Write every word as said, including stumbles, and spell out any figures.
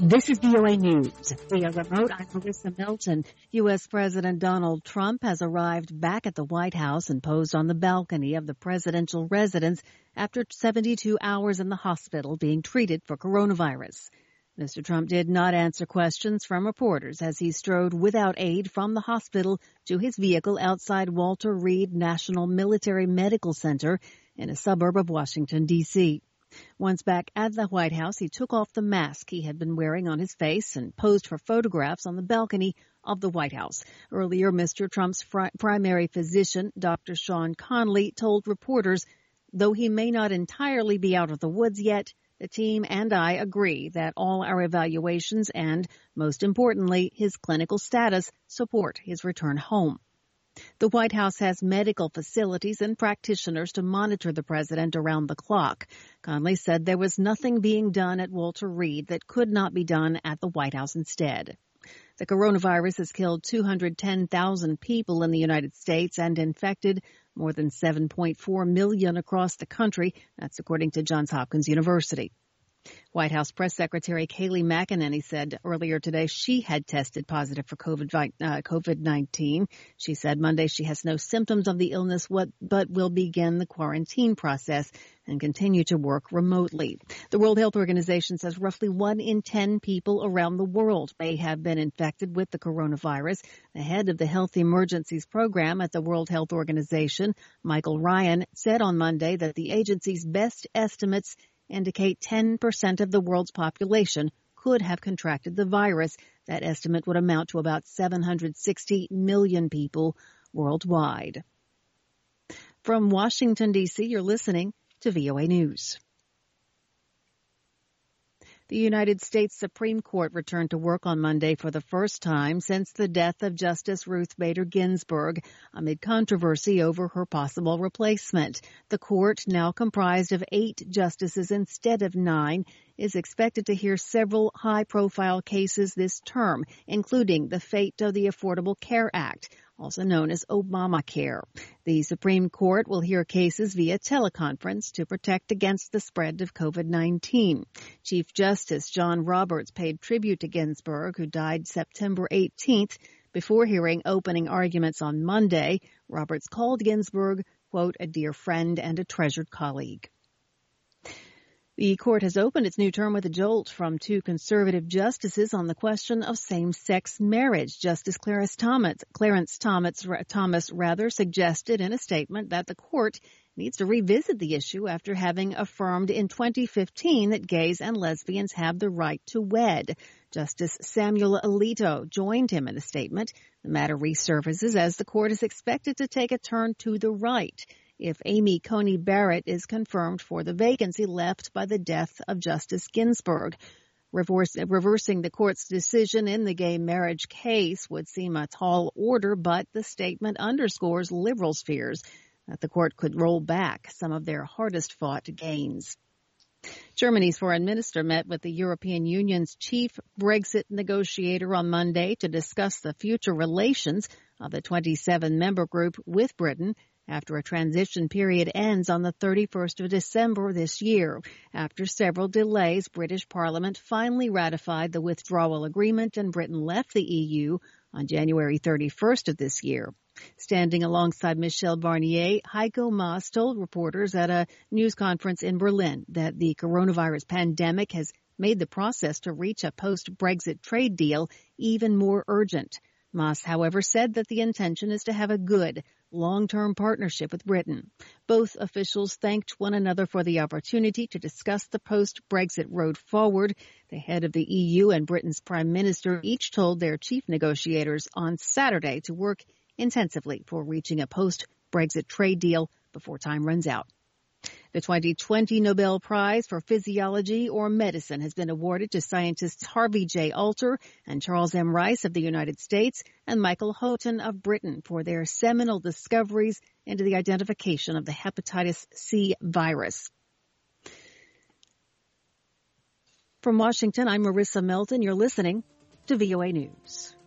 This is V O A News. Via remote, I'm Marissa Milton. U S. President Donald Trump has arrived back at the White House and posed on the balcony of the presidential residence after seventy-two hours in the hospital being treated for coronavirus. Mister Trump did not answer questions from reporters as he strode without aid from the hospital to his vehicle outside Walter Reed National Military Medical Center in a suburb of Washington, D C Once back at the White House, he took off the mask he had been wearing on his face and posed for photographs on the balcony of the White House. Earlier, Mister Trump's fr- primary physician, Doctor Sean Conley, told reporters, though he may not entirely be out of the woods yet, the team and I agree that all our evaluations and, most importantly, his clinical status support his return home. The White House has medical facilities and practitioners to monitor the president around the clock. Conley said there was nothing being done at Walter Reed that could not be done at the White House instead. The coronavirus has killed two hundred ten thousand people in the United States and infected more than seven point four million across the country. That's according to Johns Hopkins University. White House Press Secretary Kayleigh McEnany said earlier today she had tested positive for COVID nineteen. She said Monday she has no symptoms of the illness but will begin the quarantine process and continue to work remotely. The World Health Organization says roughly one in ten people around the world may have been infected with the coronavirus. The head of the Health Emergencies Program at the World Health Organization, Michael Ryan, said on Monday that the agency's best estimates indicate ten percent of the world's population could have contracted the virus. That estimate would amount to about seven hundred sixty million people worldwide. From Washington, D C, you're listening to V O A News. The United States Supreme Court returned to work on Monday for the first time since the death of Justice Ruth Bader Ginsburg, amid controversy over her possible replacement. The court, now comprised of eight justices instead of nine, is expected to hear several high-profile cases this term, including the fate of the Affordable Care Act, also known as Obamacare. The Supreme Court will hear cases via teleconference to protect against the spread of COVID nineteen. Chief Justice John Roberts paid tribute to Ginsburg, who died September eighteenth. Before hearing opening arguments on Monday, Roberts called Ginsburg, quote, a dear friend and a treasured colleague. The court has opened its new term with a jolt from two conservative justices on the question of same-sex marriage. Justice Clarence Thomas, Clarence Thomas, Thomas rather suggested in a statement that the court needs to revisit the issue after having affirmed in twenty fifteen that gays and lesbians have the right to wed. Justice Samuel Alito joined him in a statement. The matter resurfaces as the court is expected to take a turn to the right if Amy Coney Barrett is confirmed for the vacancy left by the death of Justice Ginsburg. Reverse, reversing the court's decision in the gay marriage case would seem a tall order, but the statement underscores liberals' fears that the court could roll back some of their hardest-fought gains. Germany's foreign minister met with the European Union's chief Brexit negotiator on Monday to discuss the future relations of the twenty-seven member group with Britain after a transition period ends on the thirty-first of December this year. After several delays, British Parliament finally ratified the withdrawal agreement and Britain left the E U on January thirty-first of this year. Standing alongside Michel Barnier, Heiko Maas told reporters at a news conference in Berlin that the coronavirus pandemic has made the process to reach a post-Brexit trade deal even more urgent. Maas, however, said that the intention is to have a good, long-term partnership with Britain. Both officials thanked one another for the opportunity to discuss the post-Brexit road forward. The head of the E U and Britain's Prime Minister each told their chief negotiators on Saturday to work intensively for reaching a post-Brexit trade deal before time runs out. The twenty twenty Nobel Prize for Physiology or Medicine has been awarded to scientists Harvey J. Alter and Charles M. Rice of the United States and Michael Houghton of Britain for their seminal discoveries into the identification of the hepatitis C virus. From Washington, I'm Marissa Milton. You're listening to V O A News.